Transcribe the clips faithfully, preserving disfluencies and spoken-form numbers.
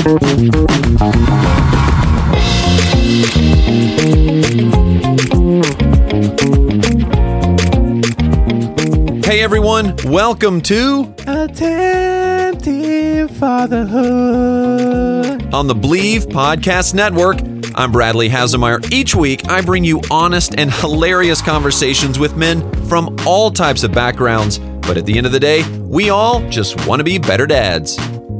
Hey everyone, welcome to Attempting Fatherhood on the Believe Podcast Network. I'm Bradley Hasemeyer. Each week, I bring you honest and hilarious conversations with men from all types of backgrounds. But at the end of the day, we all just want to be better dads.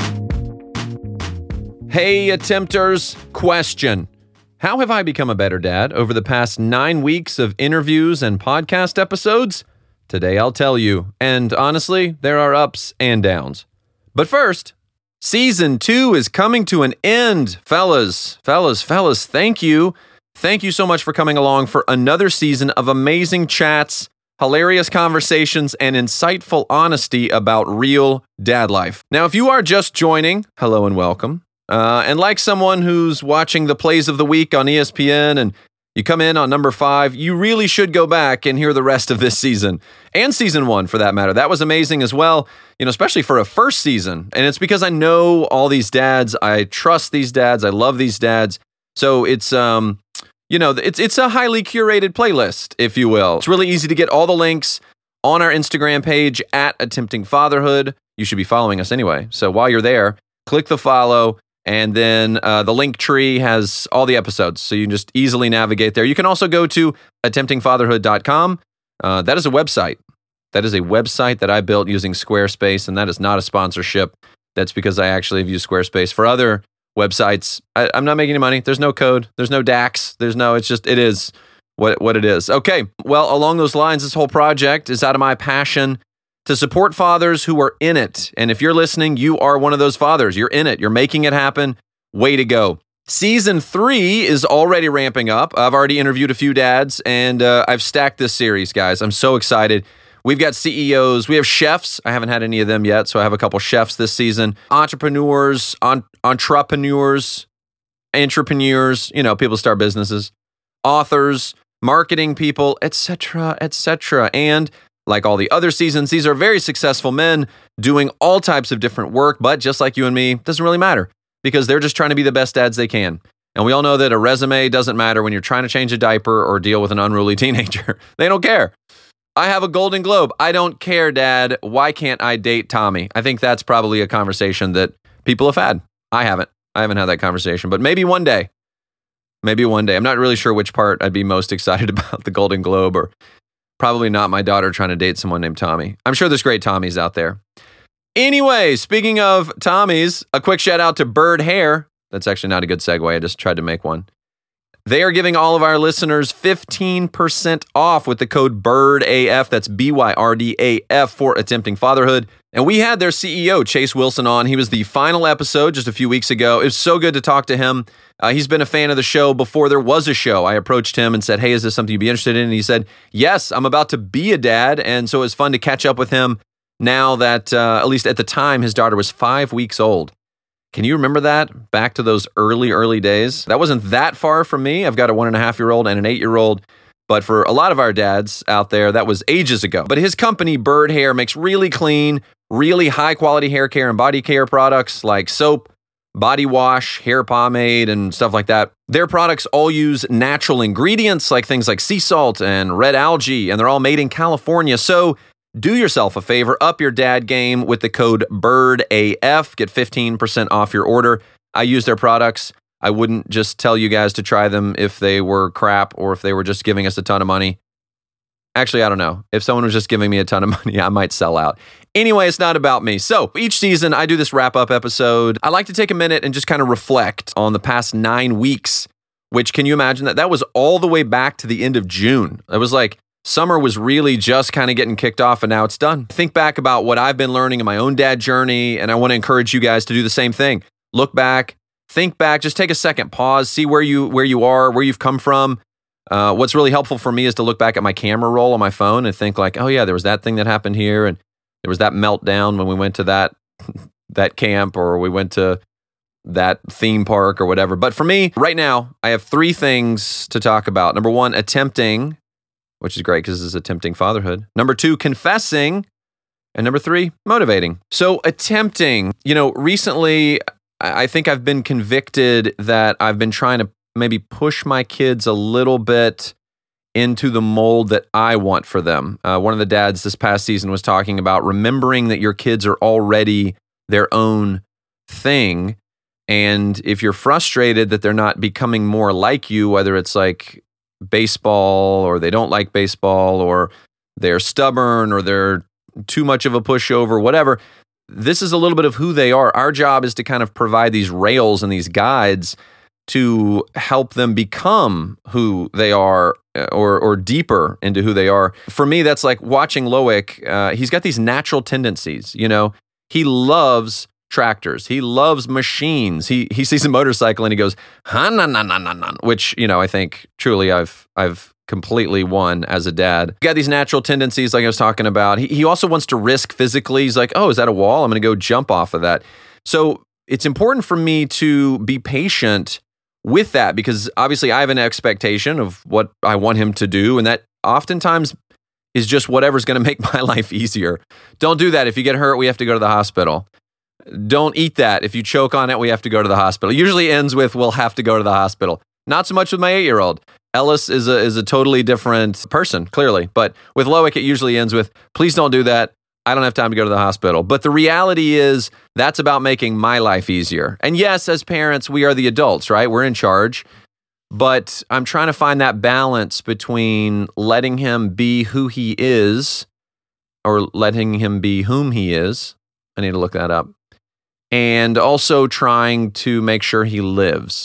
Hey, attempters, question. How have I become a better dad over the past nine weeks of interviews and podcast episodes? Today I'll tell you, and honestly, there are ups and downs. But first, Season two is coming to an end, fellas, fellas, fellas, thank you. Thank you so much for coming along for another season of amazing chats, hilarious conversations, and insightful honesty about real dad life. Now, if you are just joining, hello and welcome. Uh, and like someone who's watching the plays of the week on E S P N and you come in on number five, you really should go back and hear the rest of this season. And season one, for that matter. That was amazing as well, you know, especially for a first season. And it's because I know all these dads. I trust these dads. I love these dads. So it's, um, you know, it's it's a highly curated playlist, if you will. It's really easy to get all the links on our Instagram page at Attempting Fatherhood. You should be following us anyway. So while you're there, click the follow. And then uh, the link tree has all the episodes, so you can just easily navigate there. You can also go to attempting fatherhood dot com. Uh, that is a website. That is a website that I built using Squarespace, and that is not a sponsorship. That's because I actually have used Squarespace for other websites. I, I'm not making any money. There's no code. There's no D A X. There's no, it's just, it is what, what it is. Okay, well, along those lines, this whole project is out of my passion to support fathers who are in it. And if you're listening, you are one of those fathers. You're in it. You're making it happen. Way to go. Season three is already ramping up. I've already interviewed a few dads, and uh, I've stacked this series, guys. I'm so excited. We've got C E Os. We have chefs. I haven't had any of them yet, so I have a couple chefs this season. Entrepreneurs, on, entrepreneurs, entrepreneurs, you know, people start businesses. Authors, marketing people, et cetera, et cetera. And like all the other seasons, these are very successful men doing all types of different work, but just like you and me, it doesn't really matter because they're just trying to be the best dads they can. And we all know that a resume doesn't matter when you're trying to change a diaper or deal with an unruly teenager. They don't care. I have a Golden Globe. I don't care, Dad. Why can't I date Tommy? I think that's probably a conversation that people have had. I haven't. I haven't had that conversation, but maybe one day. Maybe one day. I'm not really sure which part I'd be most excited about, the Golden Globe or probably not my daughter trying to date someone named Tommy. I'm sure there's great Tommies out there. Anyway, speaking of Tommies, a quick shout out to Bird Hair. That's actually not a good segue. I just tried to make one. They are giving all of our listeners fifteen percent off with the code BYRDAF. That's B Y R D A F for Attempting Fatherhood. And we had their C E O, Chase Wilson, on. He was the final episode just a few weeks ago. It was so good to talk to him. Uh, he's been a fan of the show before there was a show. I approached him and said, hey, is this something you'd be interested in? And he said, yes, I'm about to be a dad. And so it was fun to catch up with him now that, uh, at least at the time, his daughter was five weeks old. Can you remember that? Back to those early, early days? That wasn't that far from me. I've got a one and a half year old and an eight year old. But for a lot of our dads out there, that was ages ago. But his company, Bird Hair, makes really clean, really high quality hair care and body care products like soap, body wash, hair pomade, and stuff like that. Their products all use natural ingredients like things like sea salt and red algae, and they're all made in California. So do yourself a favor, up your dad game with the code BYRDAF. Get fifteen percent off your order. I use their products. I wouldn't just tell you guys to try them if they were crap or if they were just giving us a ton of money. Actually, I don't know. If someone was just giving me a ton of money, I might sell out. Anyway, it's not about me. So each season, I do this wrap-up episode. I like to take a minute and just kind of reflect on the past nine weeks, which, can you imagine that? That was all the way back to the end of June. It was like summer was really just kind of getting kicked off, and now it's done. Think back about what I've been learning in my own dad journey, and I want to encourage you guys to do the same thing. Look back, think back, just take a second, pause, see where you where you are, where you've come from. Uh, what's really helpful for me is to look back at my camera roll on my phone and think like, oh yeah, there was that thing that happened here, and there was that meltdown when we went to that that camp, or we went to that theme park or whatever. But for me, right now, I have three things to talk about. Number one, attempting, which is great because this is attempting fatherhood. Number two, confessing. And number three, motivating. So attempting, you know, recently I think I've been convicted that I've been trying to maybe push my kids a little bit into the mold that I want for them. Uh, one of the dads this past season was talking about remembering that your kids are already their own thing. And if you're frustrated that they're not becoming more like you, whether it's like baseball or they don't like baseball or they're stubborn or they're too much of a pushover, whatever, this is a little bit of who they are. Our job is to kind of provide these rails and these guides to help them become who they are or or deeper into who they are. For me, that's like watching Loic. Uh, he's got these natural tendencies. You know, he loves tractors. He loves machines. He he sees a motorcycle and he goes, ha na na na na na, which, you know, I think truly I've I've completely won as a dad. He got these natural tendencies like I was talking about. He he also wants to risk physically. He's like, oh, is that a wall? I'm going to go jump off of that. So it's important for me to be patient with that because obviously I have an expectation of what I want him to do, and that oftentimes is just whatever's going to make my life easier. Don't do that. If you get hurt, we have to go to the hospital. Don't eat that. If you choke on it, we have to go to the hospital. It usually ends with, we'll have to go to the hospital. Not so much with my eight-year-old. Ellis is a is a totally different person, clearly. But with Loic, it usually ends with, please don't do that. I don't have time to go to the hospital. But the reality is that's about making my life easier. And yes, as parents, we are the adults, right? We're in charge. But I'm trying to find that balance between letting him be who he is or letting him be whom he is. I need to look that up. And also trying to make sure he lives.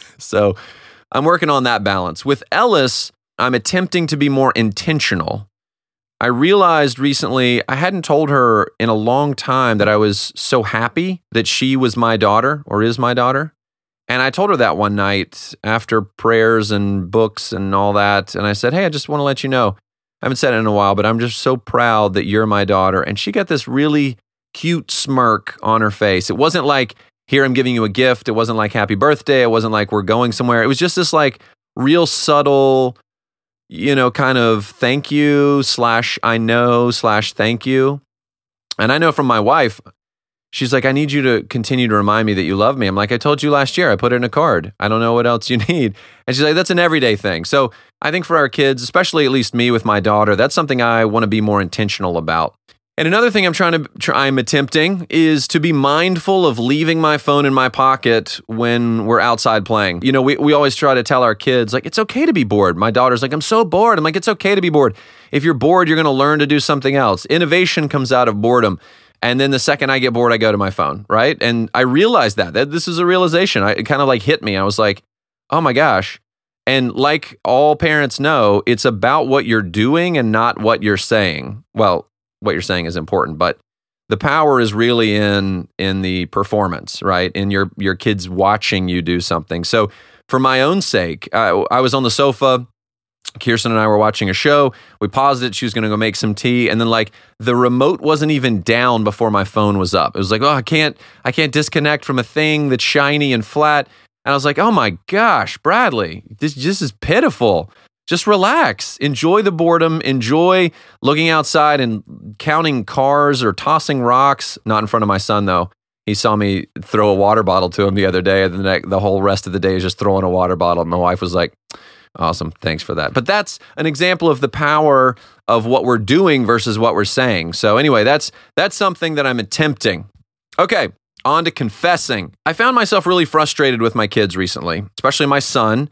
So I'm working on that balance. With Ellis, I'm attempting to be more intentional. I realized recently I hadn't told her in a long time that I was so happy that she was my daughter or is my daughter. And I told her that one night after prayers and books and all that. And I said, hey, I just want to let you know, I haven't said it in a while, but I'm just so proud that you're my daughter. And she got this really cute smirk on her face. It wasn't like, here, I'm giving you a gift. It wasn't like happy birthday. It wasn't like we're going somewhere. It was just this like real subtle, you know, kind of thank you slash I know slash thank you. And I know from my wife, she's like, I need you to continue to remind me that you love me. I'm like, I told you last year, I put it in a card. I don't know what else you need. And she's like, that's an everyday thing. So I think for our kids, especially at least me with my daughter, that's something I want to be more intentional about. And another thing I'm trying to try, I'm attempting is to be mindful of leaving my phone in my pocket when we're outside playing. You know, we, we always try to tell our kids, like, it's okay to be bored. My daughter's like, I'm so bored. I'm like, it's okay to be bored. If you're bored, you're going to learn to do something else. Innovation comes out of boredom. And then the second I get bored, I go to my phone, right? And I realized that. that this is a realization. I, it kind of like hit me. I was like, oh my gosh. And like all parents know, it's about what you're doing and not what you're saying. Well, what you're saying is important, but the power is really in in the performance, right? In your your kids watching you do something. So for my own sake, I, I was on the sofa. Kirsten and I were watching a show. We paused it. She was going to go make some tea, and then like the remote wasn't even down before my phone was up. It was like, oh, I can't I can't disconnect from a thing that's shiny and flat. And I was like, oh my gosh, Bradley, this this is pitiful. Just relax, enjoy the boredom, enjoy looking outside and counting cars or tossing rocks. Not in front of my son, though. He saw me throw a water bottle to him the other day, and the, the whole rest of the day is just throwing a water bottle. My wife was like, awesome, thanks for that. But that's an example of the power of what we're doing versus what we're saying. So anyway, that's that's something that I'm attempting. Okay, on to confessing. I found myself really frustrated with my kids recently, especially my son,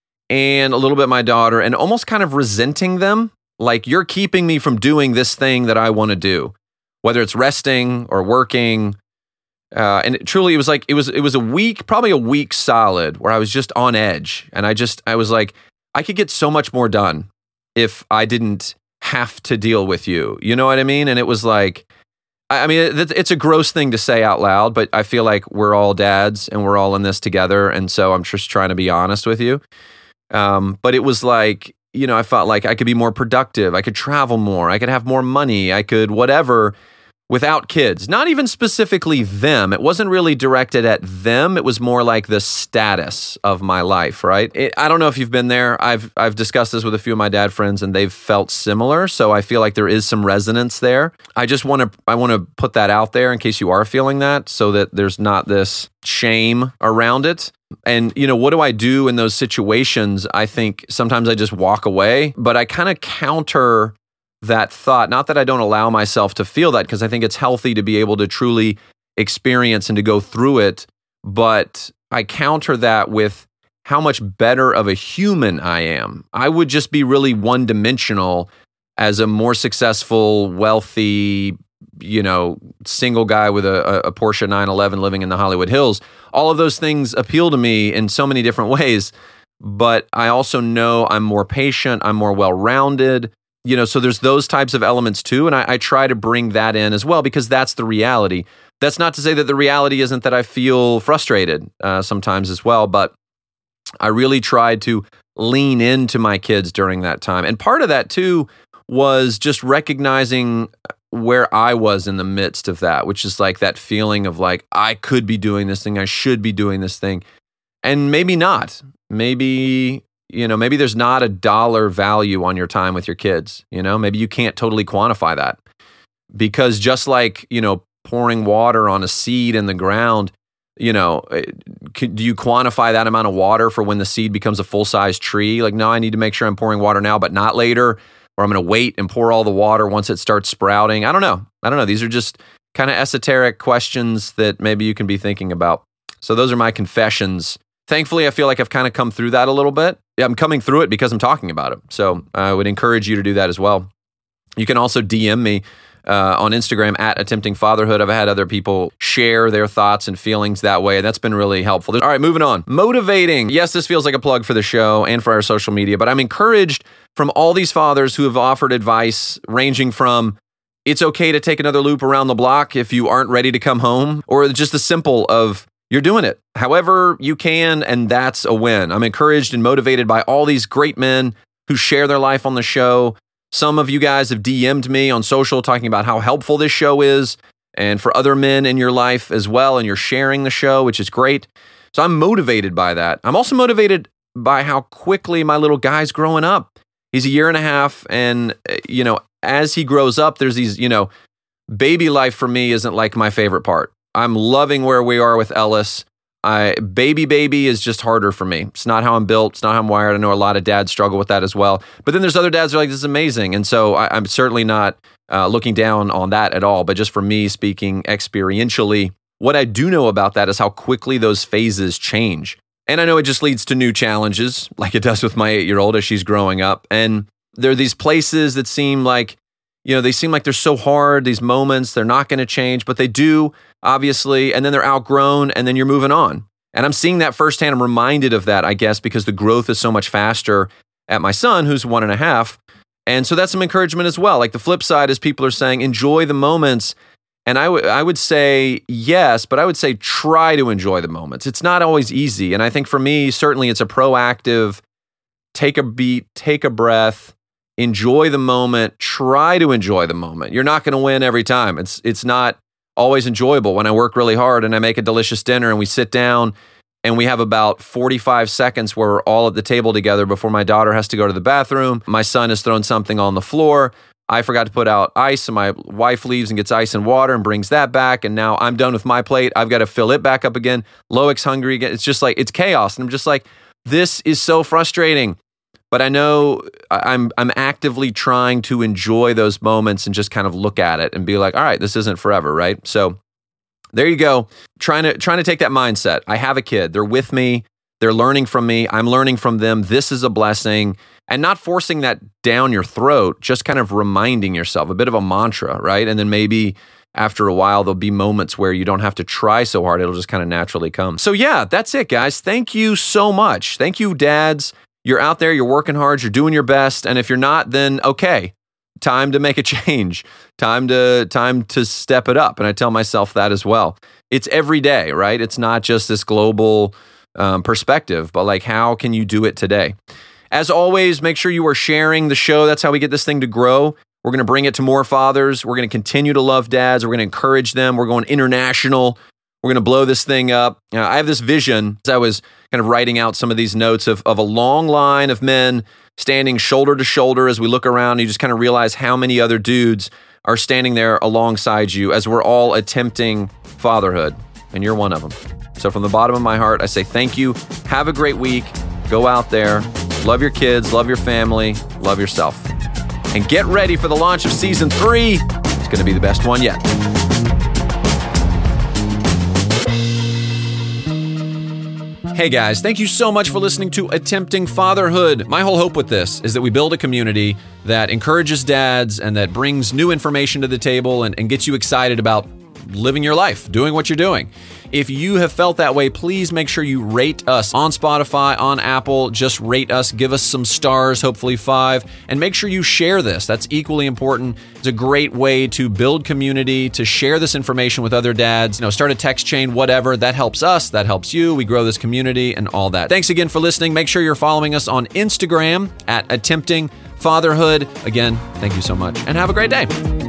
and a little bit my daughter, and almost kind of resenting them. Like, you're keeping me from doing this thing that I want to do, whether it's resting or working. Uh, and it, truly, it was like, it was it was a week, probably a week solid, where I was just on edge. And I just, I was like, I could get so much more done if I didn't have to deal with you. You know what I mean? And it was like, I mean, it's a gross thing to say out loud, but I feel like we're all dads and we're all in this together. And so I'm just trying to be honest with you. Um, but it was like, you know, I felt like I could be more productive. I could travel more. I could have more money. I could whatever without kids. Not even specifically them. It wasn't really directed at them. It was more like the status of my life, right? It, I don't know if you've been there. I've I've discussed this with a few of my dad friends, and they've felt similar. So I feel like there is some resonance there. I just want to I want to put that out there in case you are feeling that, so that there's not this shame around it. And, you know, what do I do in those situations? I think sometimes I just walk away, but I kind of counter that thought. Not that I don't allow myself to feel that, because I think it's healthy to be able to truly experience and to go through it. But I counter that with how much better of a human I am. I would just be really one-dimensional as a more successful, wealthy, you know, single guy with a, a Porsche nine eleven living in the Hollywood Hills. All of those things appeal to me in so many different ways. But I also know I'm more patient, I'm more well-rounded. You know, so there's those types of elements too, and I, I try to bring that in as well, because that's the reality. That's not to say that the reality isn't that I feel frustrated uh, sometimes as well, but I really tried to lean into my kids during that time. And part of that too was just recognizing where I was in the midst of that, which is like that feeling of like, I could be doing this thing, I should be doing this thing, and maybe not. Maybe... You know, maybe there's not a dollar value on your time with your kids. You know, maybe you can't totally quantify that, because just like, you know, pouring water on a seed in the ground, you know, do you quantify that amount of water for when the seed becomes a full-size tree? Like, no, I need to make sure I'm pouring water now, but not later, or I'm going to wait and pour all the water once it starts sprouting. I don't know. I don't know. These are just kind of esoteric questions that maybe you can be thinking about. So those are my confessions. Thankfully, I feel like I've kind of come through that a little bit. I'm coming through it because I'm talking about it. So I would encourage you to do that as well. You can also D M me uh, on Instagram at Attempting Fatherhood. I've had other people share their thoughts and feelings that way. That's been really helpful. All right, moving on. Motivating. Yes, this feels like a plug for the show and for our social media, but I'm encouraged from all these fathers who have offered advice ranging from, it's okay to take another loop around the block if you aren't ready to come home, or just the simple of, you're doing it however you can, and that's a win. I'm encouraged and motivated by all these great men who share their life on the show. Some of you guys have D M'd me on social talking about how helpful this show is, and for other men in your life as well, and you're sharing the show, which is great. So I'm motivated by that. I'm also motivated by how quickly my little guy's growing up. He's a year and a half, and, you know, as he grows up, there's these, you know, baby life for me isn't like my favorite part. I'm loving where we are with Ellis. I, baby baby is just harder for me. It's not how I'm built. It's not how I'm wired. I know a lot of dads struggle with that as well. But then there's other dads who are like, this is amazing. And so I, I'm certainly not uh, looking down on that at all. But just for me, speaking experientially, what I do know about that is how quickly those phases change. And I know it just leads to new challenges, like it does with my eight-year-old as she's growing up. And there are these places that seem like, you know, they seem like they're so hard, these moments, they're not going to change, but they do, obviously, and then they're outgrown, and then you're moving on. And I'm seeing that firsthand. I'm reminded of that, I guess, because the growth is so much faster at my son, who's one and a half. And so that's some encouragement as well. Like the flip side is people are saying, enjoy the moments. And I, w- I would say yes, but I would say try to enjoy the moments. It's not always easy. And I think for me, certainly it's a proactive, take a beat, take a breath, enjoy the moment, try to enjoy the moment. You're not going to win every time. It's it's not always enjoyable. When I work really hard and I make a delicious dinner and we sit down and we have about forty-five seconds where we're all at the table together before my daughter has to go to the bathroom. My son has thrown something on the floor. I forgot to put out ice, and my wife leaves and gets ice and water and brings that back. And now I'm done with my plate. I've got to fill it back up again. Loic's hungry again. It's just like, it's chaos. And I'm just like, this is so frustrating. But I know I'm I'm actively trying to enjoy those moments and just kind of look at it and be like, all right, this isn't forever, right? So there you go. Trying to trying to take that mindset. I have a kid. They're with me. They're learning from me. I'm learning from them. This is a blessing. And not forcing that down your throat, just kind of reminding yourself, a bit of a mantra, right? And then maybe after a while, there'll be moments where you don't have to try so hard. It'll just kind of naturally come. So yeah, that's it, guys. Thank you so much. Thank you, dads. You're out there, you're working hard, you're doing your best, and if you're not, then okay, time to make a change, time to time to step it up, and I tell myself that as well. It's every day, right? It's not just this global um, perspective, but like, how can you do it today? As always, make sure you are sharing the show. That's how we get this thing to grow. We're going to bring it to more fathers. We're going to continue to love dads. We're going to encourage them. We're going international. We're going to blow this thing up. You know, I have this vision as I was kind of writing out some of these notes of, of a long line of men standing shoulder to shoulder as we look around. And you just kind of realize how many other dudes are standing there alongside you as we're all attempting fatherhood. And you're one of them. So from the bottom of my heart, I say thank you. Have a great week. Go out there. Love your kids. Love your family. Love yourself. And get ready for the launch of season three. It's going to be the best one yet. Hey guys, thank you so much for listening to Attempting Fatherhood. My whole hope with this is that we build a community that encourages dads and that brings new information to the table and, and gets you excited about living your life, doing what you're doing. If you have felt that way, please make sure you rate us on Spotify, on Apple. Just rate us, give us some stars, hopefully five, and make sure you share this. That's equally important. It's a great way to build community, to share this information with other dads. You know, start a text chain, whatever. That helps us. That helps you. We grow this community and all that. Thanks again for listening. Make sure you're following us on Instagram at Attempting Fatherhood. Again, thank you so much and have a great day.